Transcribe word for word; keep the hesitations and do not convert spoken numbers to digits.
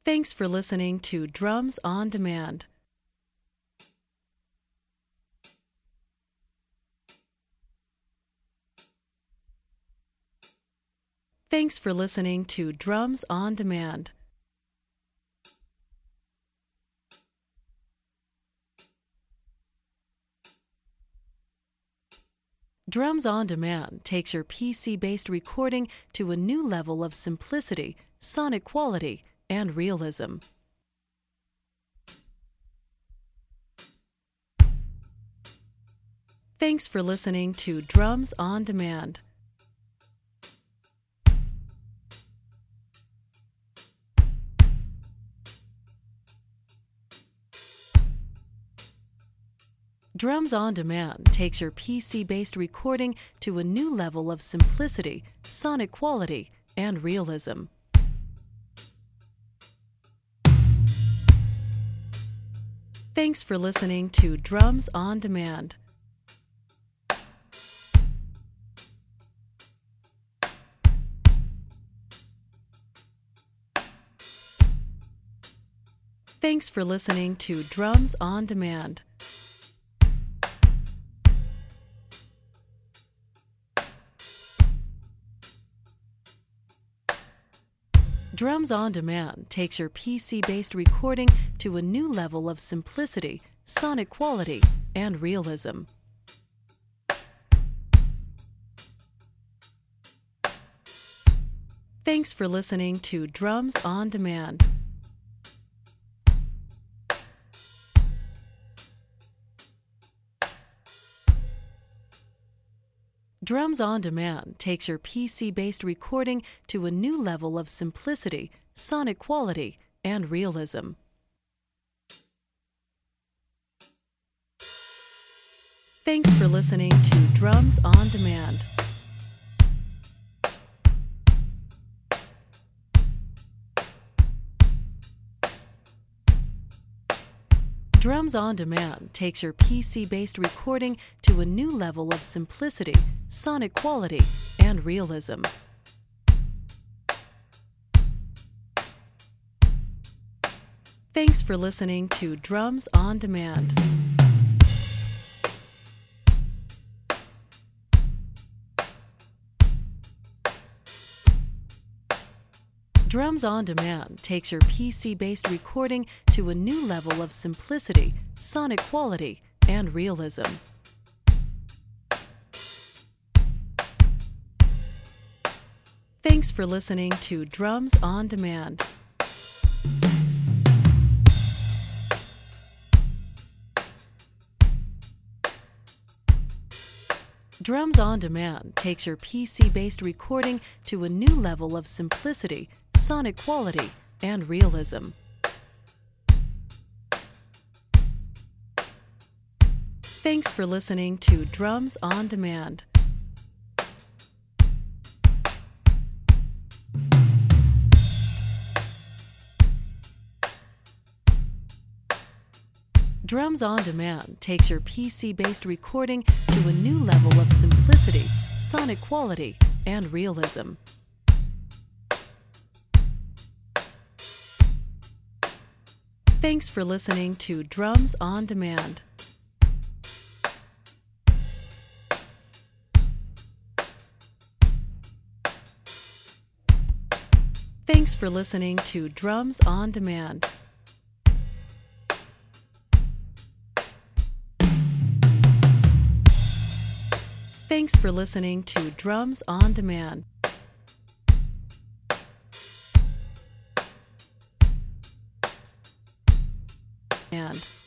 Thanks for listening to Drums on Demand. Thanks for listening to Drums on Demand. Drums on Demand takes your P C-based recording to a new level of simplicity, sonic quality, and realism. Thanks for listening to Drums on Demand. Drums on Demand takes your P C-based recording to a new level of simplicity, sonic quality, and realism. Thanks for listening to Drums on Demand. Thanks for listening to Drums on Demand. Drums on Demand takes your P C-based recording to a new level of simplicity, sonic quality, and realism. Thanks for listening to Drums on Demand. Drums on Demand takes your P C-based recording to a new level of simplicity, sonic quality, and realism. Thanks for listening to Drums on Demand. Drums on Demand takes your P C-based recording to a new level of simplicity, sonic quality, and realism. Thanks for listening to Drums on Demand. Drums on Demand takes your P C-based recording to a new level of simplicity, sonic quality, and realism. Thanks for listening to Drums on Demand. Drums on Demand takes your P C-based recording to a new level of simplicity, sonic quality, and realism. Thanks for listening to Drums on Demand. Drums on Demand takes your P C-based recording to a new level of simplicity, sonic quality, and realism. Thanks for listening to Drums on Demand. Thanks for listening to Drums on Demand. Thanks for listening to Drums on Demand. And